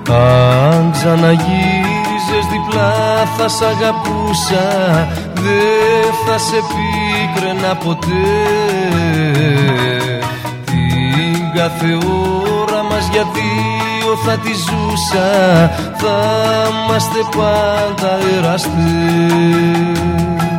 Αν ξαναγύριζες διπλά θα σ' αγαπούσα, δεν θα σε πίκραινα ποτέ. Την κάθε ώρα μας για δύο θα τη ζούσα, θα είμαστε πάντα εραστές.